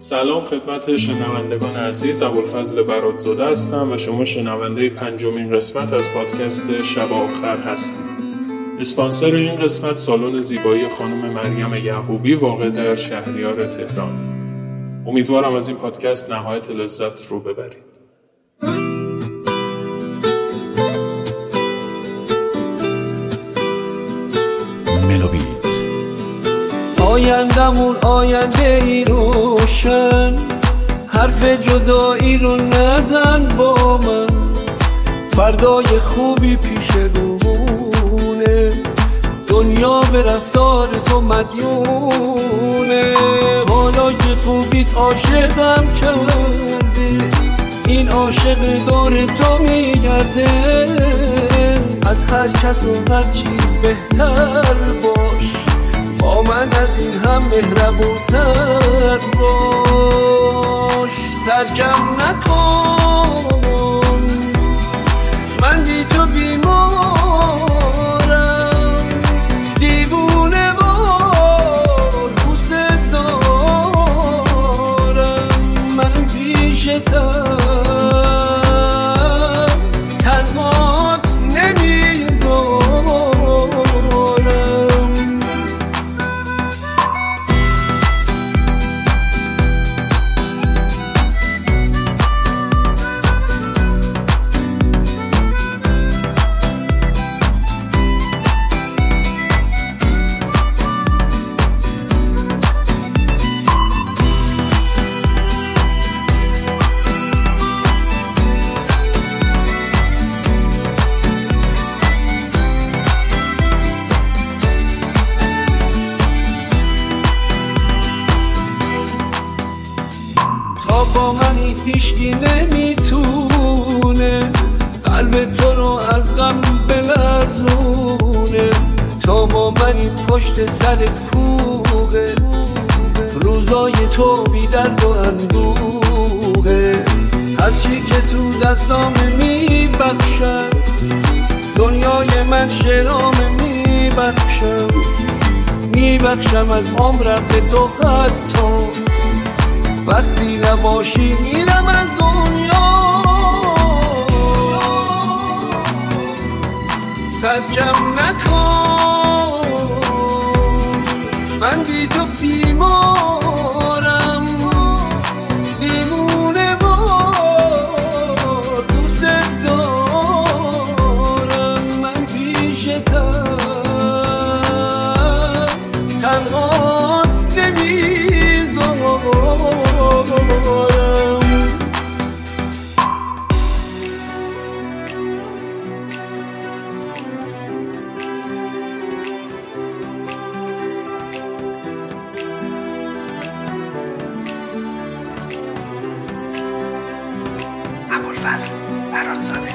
سلام خدمت شنوندگان عزیز، ابوالفضل برادزاده هستم و شما شنونده 5مین قسمت از پادکست شب آخر هستید. اسپانسر این قسمت سالن زیبایی خانم مریم یعقوبی واقع در شهریار تهران. امیدوارم از این پادکست نهایت لذت رو ببرید. آیندمون آینده ای روشن، حرف جدایی رو نزن با من، فردای خوبی پیش رومونه، دنیا به رفتار تو مدیونه. حالا که خوبیت عاشقم کرده، این عاشق دور تو میگرده، از هر کس و هر چیز بهتر باش، با من از این هم مهربونتر باش. ترکم نکن، من بی تو بیمارم، دیوونه وار دوست دارم، من پیشتم تنهات نمیدارم. با منی هیچکی نمیتونه قلب تو رو از غم بلرزونه، تا با منی پشت سرت کوه، روزای تو بی درد و اندوه. هرچی که تو دستامه میبخشم، دنیای من شرامه میبخشم از عمرم به تو، حتی وقتی نباشی میرم از دنیا. ترکم نکن، من بی تو بیمارم، دیوونه وار دوست دارم، من پیشتم تنهات نمیذارم. ابوالفضل برادزاده.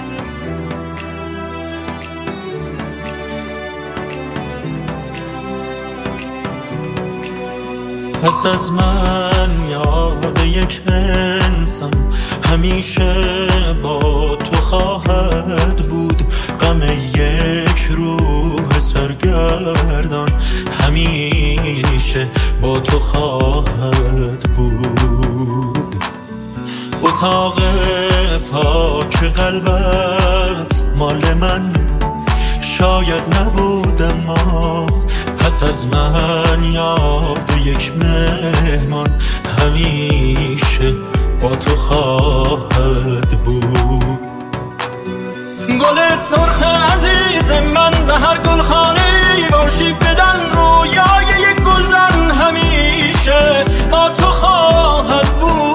پس از من یاد یک انسان همیشه با تو خواهد بود، غم یک روح سرگردان همیشه با تو خواهد بود. اتاق پاک قلبت مال من شاید نبود، اما پس از من یاد یک مهمان همیشه با تو خواهد بود. گل سرخ عزیز من به هر گلخانه‌ای باشی، بدن رویای یک گلدن همیشه با تو خواهد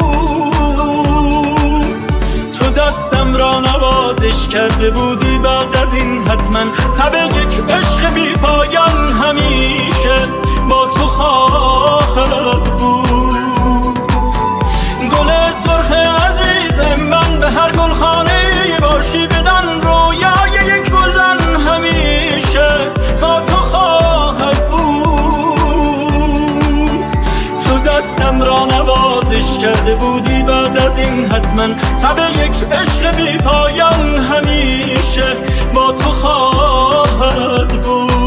بود. تو دستم را نوازش کرده بودی، بعد از این حتما تب یک عشق بی پایان همیشه با تو خواهد بود. گل سرخ عزیز من به هر گلخانه‌ای باشی، بدن رویای یک گلدن همیشه با تو خواهد بود. تو دستم را نوازش کرده بودی، بعد از این حتما تب یک عشق بی پایان همیشه با تو خواهد بود.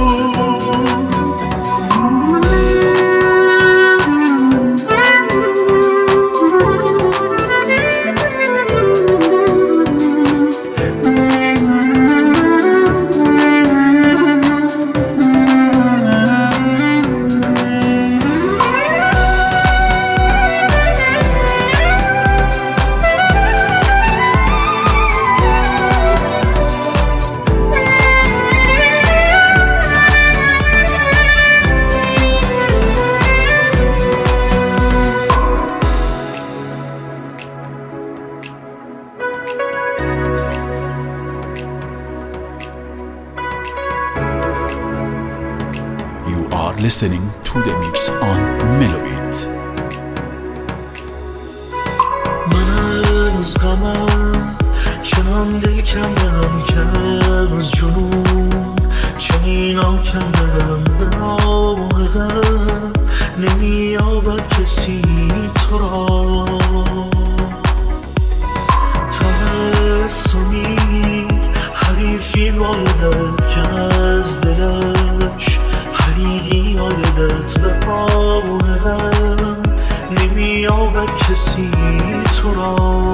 are listening to the mix on Melobit. من از غمم چنان دل کندم که از جنون چنین آکندم به راه غم نمی‌یابد کسی تو را تبسمی حریفی بایدت که از دلش حریقی آیدت به راه غم نمی‌یابد کسی تو را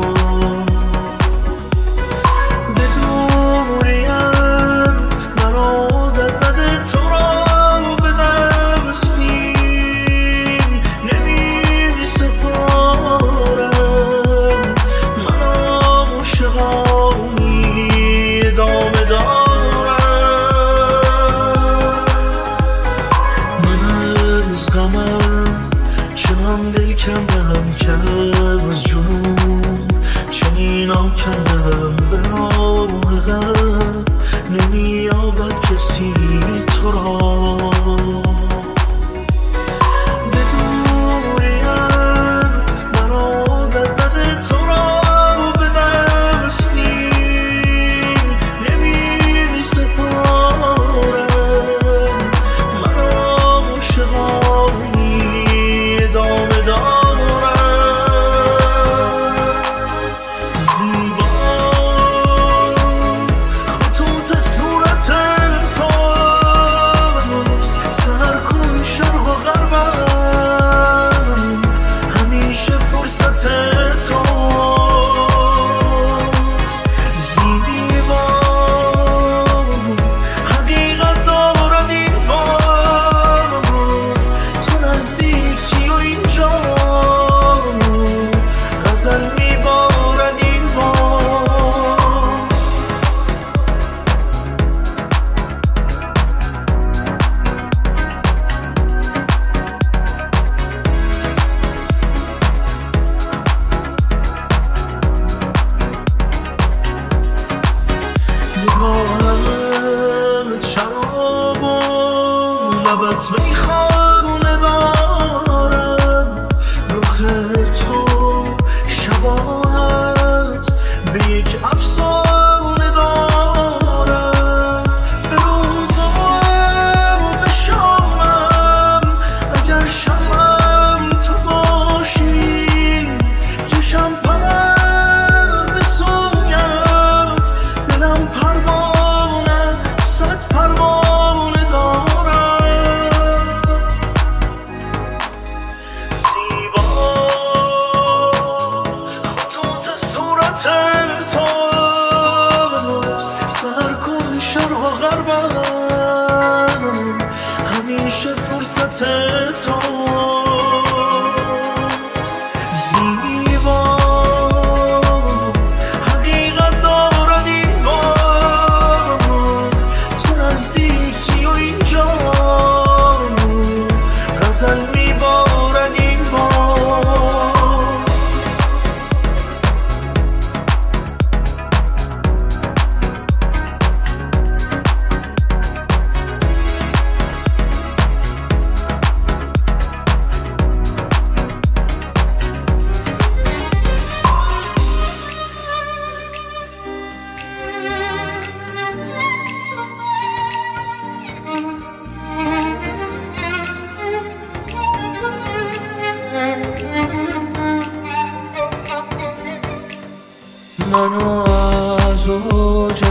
منو از اوج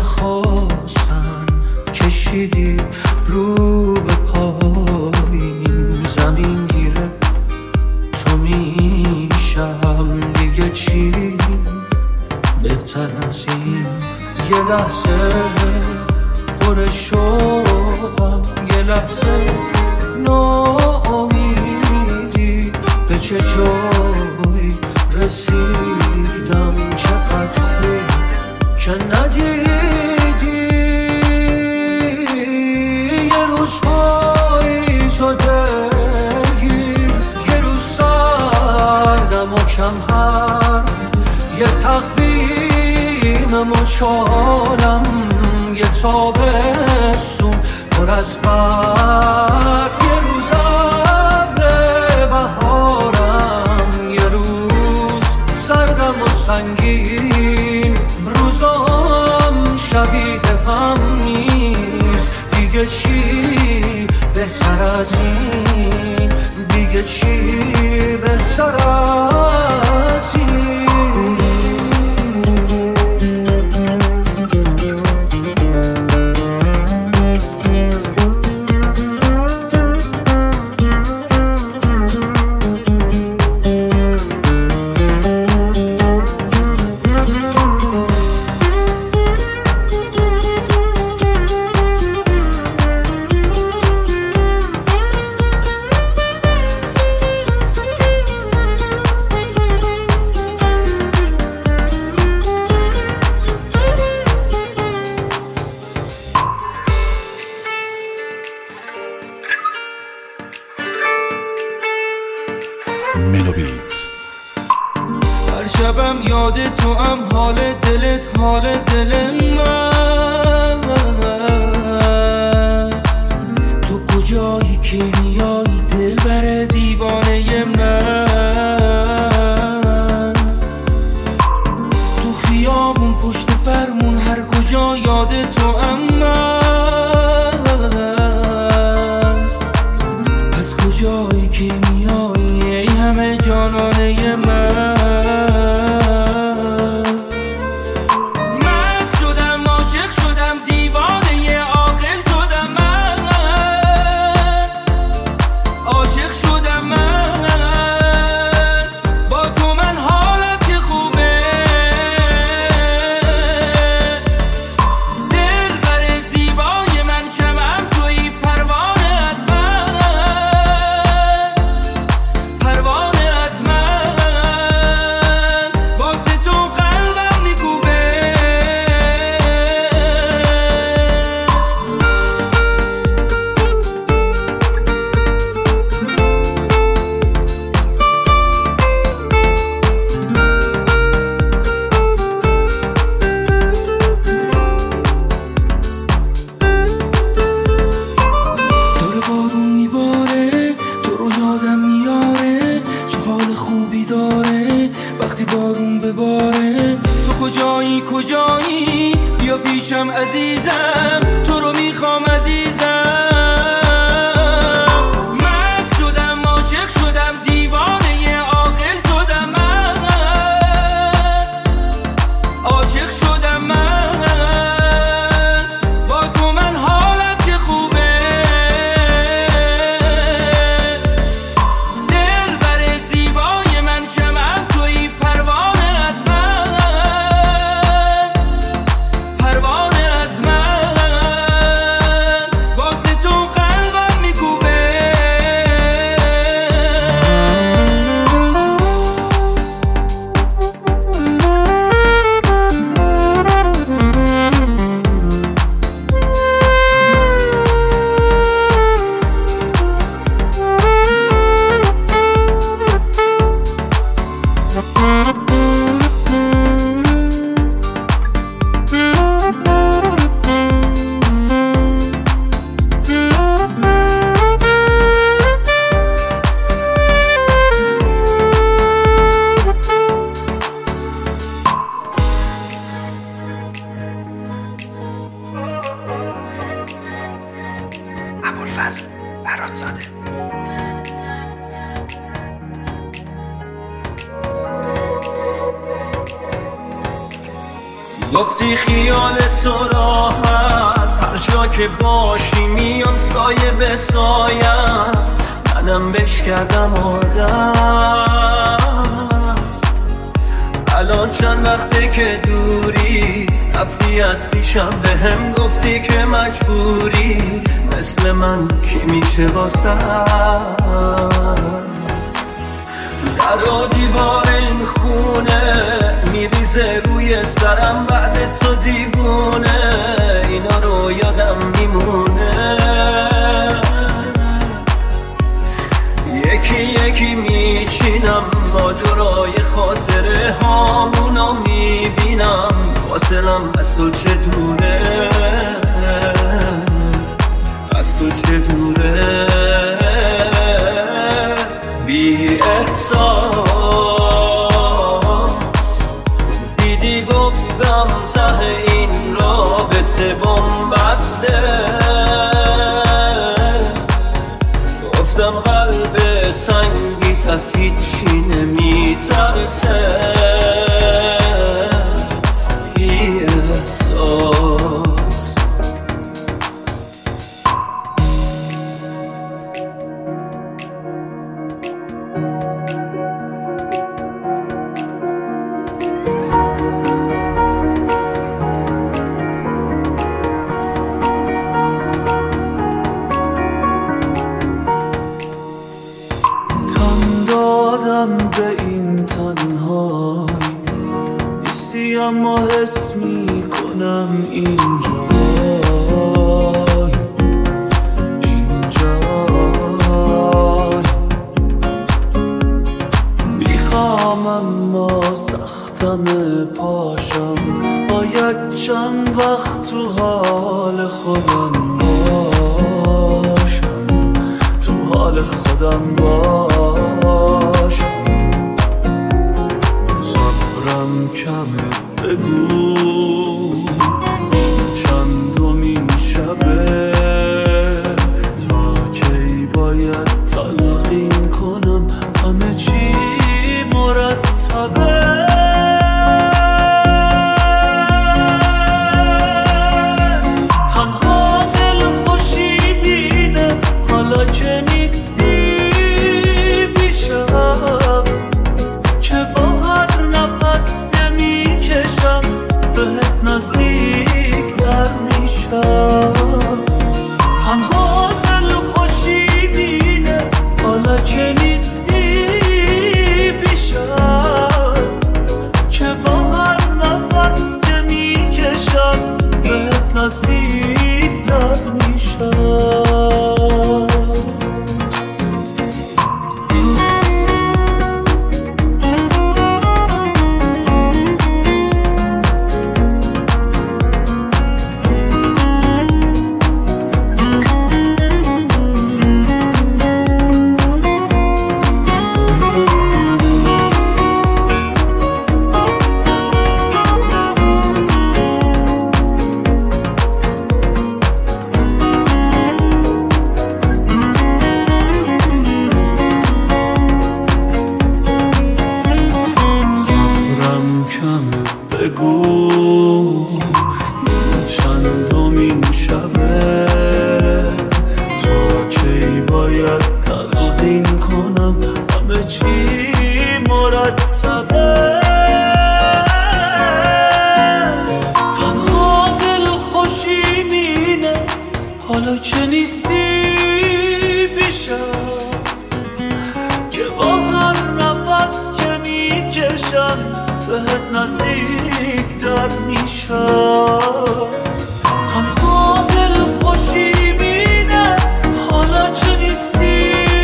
خواستن کشیدی رو به پایین زمین گیره تو میشم دیگه چی بهتر از این یه لحظه پر شوقم یه لحظه ناامیدی به چه جایی رسیدم چقدر خوب که ندیدی یه روز پاییز و دلگیر یه روز سردم و کم حرف یه تقویم مچالم یه تابستون پر از برف یه روز بهتر از این، دیگه چی بهتر از این. ملوبیت. هر شبم یاد تو هم، حال دلت حال دل من. تو کجایی که میایی دل بر دیوانه من؟ تو خیابون پشت فرمون هر کجا یاد تو هم من. از کجایی که میایی ای همه جانانه من؟ من شدم عاشق شدم دیوانه عاقل شدم من. عاشق شدم من، با تو من حالم که خوبه. دل بر زیبای من شمعم توی پروانه‌ات من. پروانه‌ات من، واسه تو قلبم میکوبه. داره بارون میباره، تو رو یادم میاره. چه حال خوبی داره وقتی بارون بباره. تو کجایی کجایی بیا پیشم عزیزم، تو رو میخوام عزیزم. من شدم عاشق شدم دیوانه عاقل شدم من. عاشق شدم من، با تو من حالم که خوبه. دل بر زیبای من شمعم توی پروانه‌ات من. پروانه‌ات من، واسه تو قلبم میکوبه. ابوالفضل براتزاده. گفتی خیال تو راحت، هر جا که باشی میام سایه به سایت. منم بش کردم عادت، الان چند وقته که دوری. رفتی از پیشم بهم گفتی که مجبوری. مثل من کی میشه واسه در و دیوار این خونه میریزه روی سرم بعد تو دیوونه. اینا رو یادم میمونه، یکی یکی میچینم ماجرای خاطره هامونو میبینم. فاصلم از تو چه دوره، از تو چه دوره. بی احساس دیدی گفتم ته این رابطه بنبسته. نیستم به این تنهایی، نیستی اما حس میکنم اینجا بیخوام اما سختم پاشم، باید چند وقت تو حال خودم باشم، تو حال خودم باشم. صبرم کمه بگو چندمین شبه، تا کی باید تلقین کنم همه چی مرتبه. تنها دل خوشی بینه حالا که نیستی بیشم، که با هر نفس نمیکشم بهت نزدیک در میشم. تنها دل خوشی بینه حالا که نیستی بیشم، که با هر نفس نمیکشم بهت نزدیک در میشم. بگو چندمین شبه، تا کی باید تلقین کنم همه چی مرتبه. تنها دل خوشی مینه حالا که نیستی بیشم، که با هر نفس که میکشم بهت نزدیک در میشم. تنها دل خوشی بینه حالا که نیستی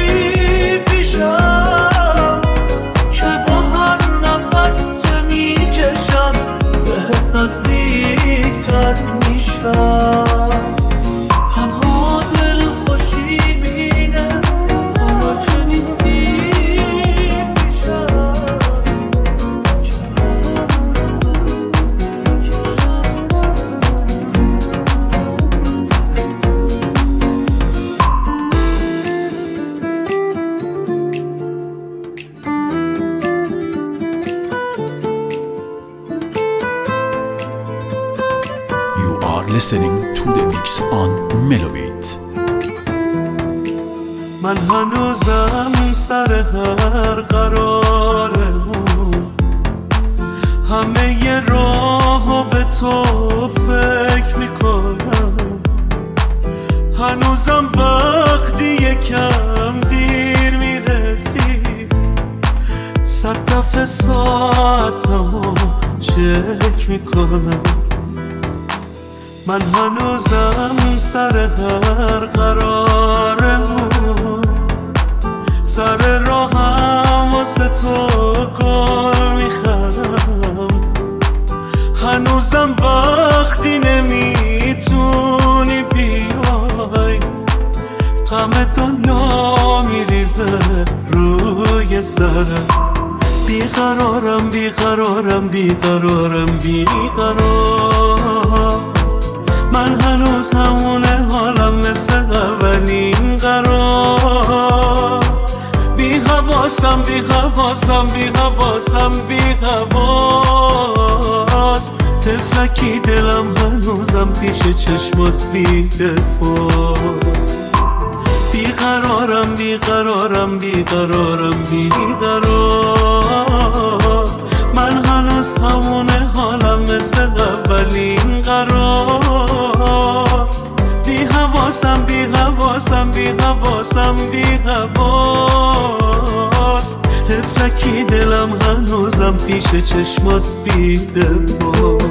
پیشم، که با هر نفس که میکشم بهت نزدیک در میشم. تنها دل خوشی بینه حالا که نیستی listening to the mix on Melobit. من هنوزم سر هر قرارمون، همه ی راهو به تو فکر میکنم. هنوزم وقتی یکم دیر میرسی، 100 دفعه ساعتمو چک میکنم. من هنوزم سر هر قرارمون، سر راهم واسه تو گل میخرم. هنوزم وقتی نمیتونی بیای، غم دنیا میریزه روی سرم. بیقرارم بیقرارم بیقرارم بیقرار. من هنوز همونه حالم مثل اولین قرار. بی حواسم بی حواسم بی حواسم بی حواس. تفلکی دلم هنوزم پیش چشمات بی دفاست. بیقرارم بیقرارم بیقرارم بیقرار. من هنوز همونه حالم مثل اولین قرار. بی حواسم بی حواسم بی حواسم بی حواس. تفلک ولی دلم هنوزم پیش چشمات بی‌دفاع.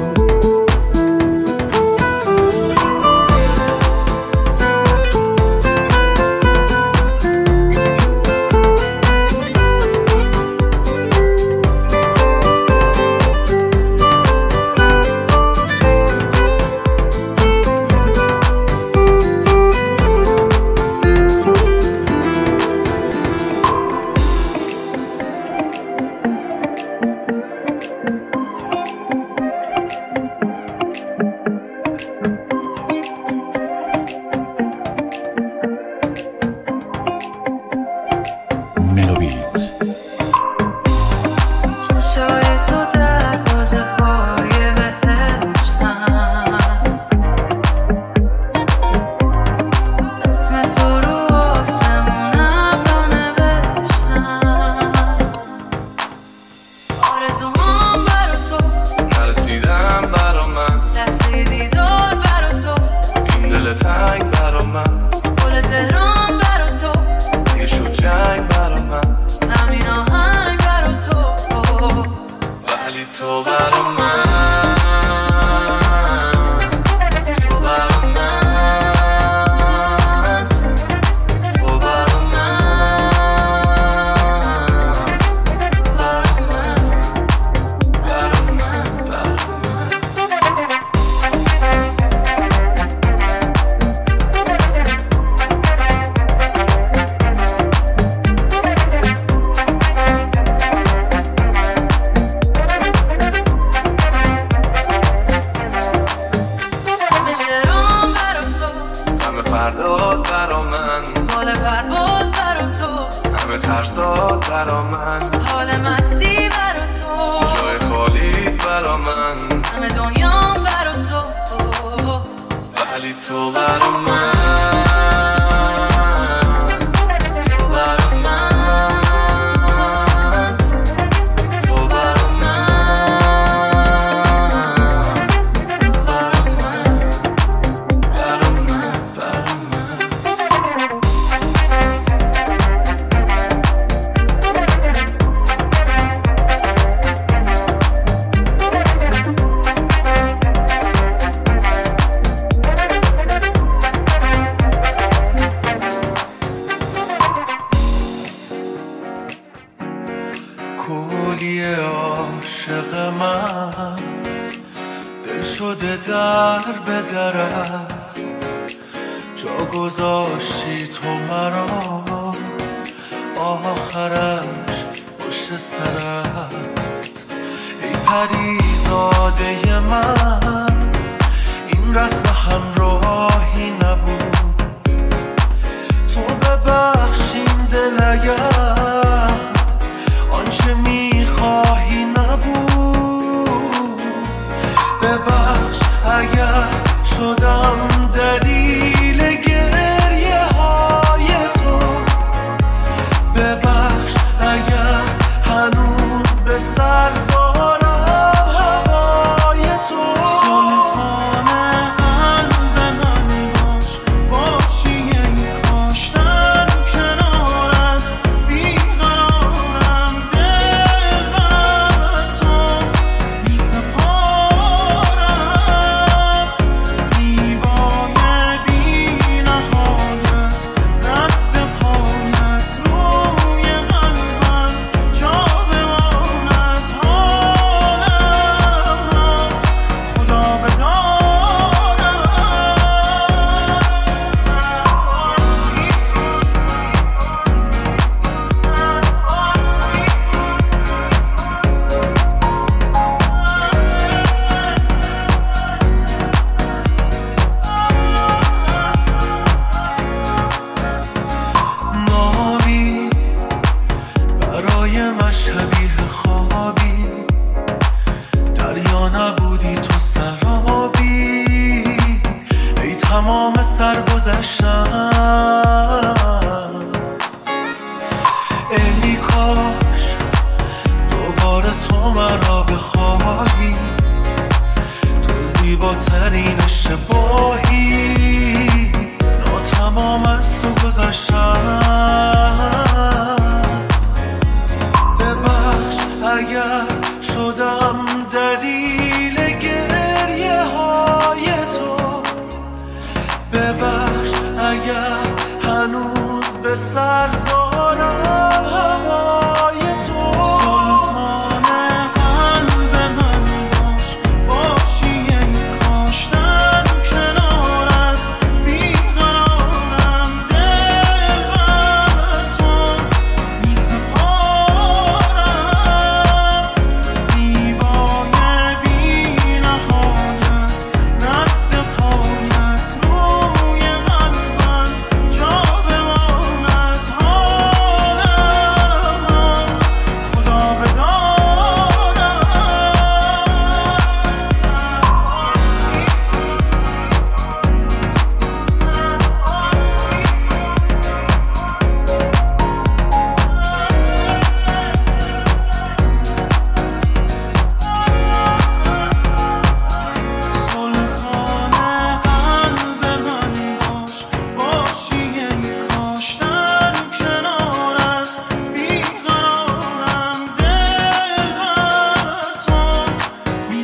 ببخش هنوز به سر زارم هوای تو سلطان قلب من باش باشی ای کاشتن کنارت بیقرارم دل بر تو بی سپارم زیبای بی نهایت رد پایت روی قلبم جا بماند حالم خدا بدانم سلطان قلب من باش باشی ای کاشتن کنارت بیقرارم دل بر تو بی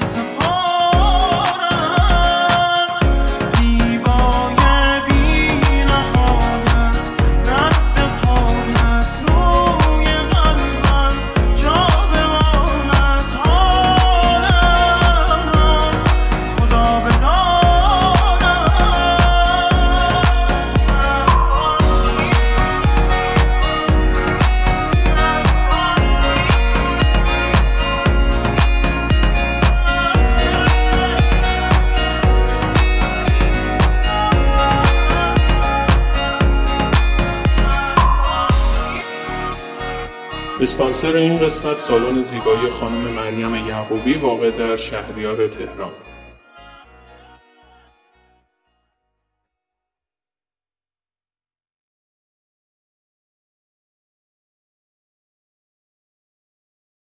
سپارم زیبای بی نهایت رد پایت روی قلبم جا بماند حالم خدا بدانم اسپانسر این قسمت سالن زیبایی خانم مریم یعقوبی واقع در شهریار تهران.